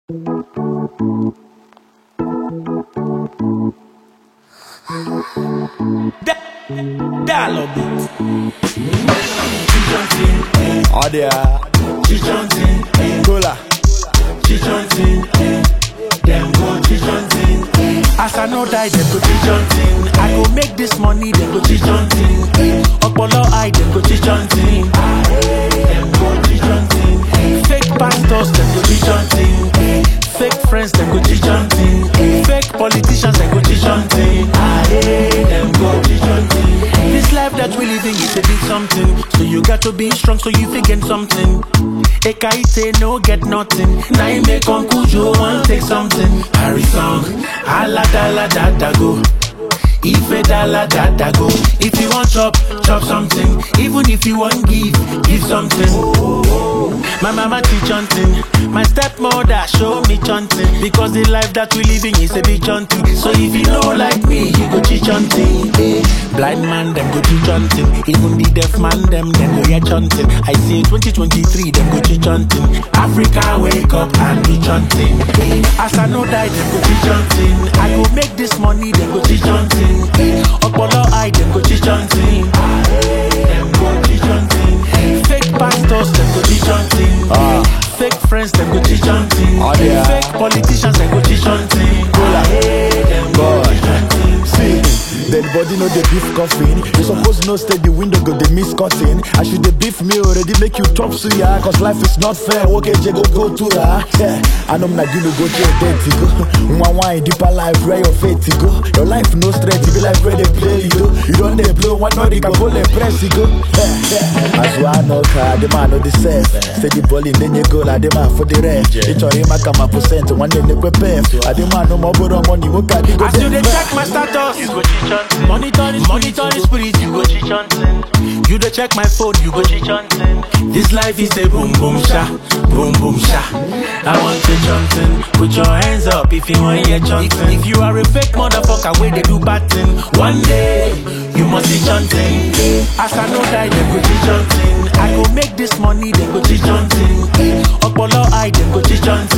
Dialogue beat. Adia, Chichontin, Cola, Chichontin, them go Chichontin. As I know die, them go Chichontin. I go make this money, them go Chichontin. Opolo I, them go Chichontin. Them go Chichontin. Fake pastors, them go Chichontin. Fake friends, them go Chichontin. Fake politicians, them go Chichontin. Them go Chichontin. This life that we living is a big something. So you got to be strong so you gain something. Ekaite no get nothing. Now you make Uncle Joe want take something. Harry song, ala da da go. Ife dala da go. If you want chop something. Even if you want give something. My mama teach hunting. My stepmother show me chanting. Because the life that we living is a big chanting. So if you know like me, you go teach hunting. Blind man, them go teach hunting. Even the deaf man, them go hear chanting. I say 2023, them go teach hunting. Africa, wake up and be chanting. As I know die, them go teach hunting. I go make this money, them go teach hunting. Opolo I, them go teach hunting. Them go teach hunting. Fake pastors, them go teach hunting. Fake friends, them go teach hunting. Fake politicians, them go teach hunting. Them go teach hunting. see, dead body no the beef coffin. You suppose no stay the window go the miss cutting. I should the beef me already make you chop suya. Cause life is not fair, okay, go to her. Yeah, I know not gonna go to your dead to go. Wine deeper life, where your fate to go. Your life no straight, you be like where they play you. You don't they blow, one not they can go and press you go. As one no car, the man no the self. Say the ball in then you go like the man for the rest. It's your him I come up percent, one day they prepare. I the man no more borrow money, what can you go? I still they check my status, you go chichontin. Monitor the spirit, you go chichontin. You dey check my phone, you go chichontin. This life is a boom boom sha, boom boom sha. I want chichontin. Put your hands up if you want hear chanting. If you are a fake motherfucker, where they do bad thing, one day you must be chanting. As I know die, they go chichontin. I go make this money, they go chichontin. Opolo I, they go chichontin.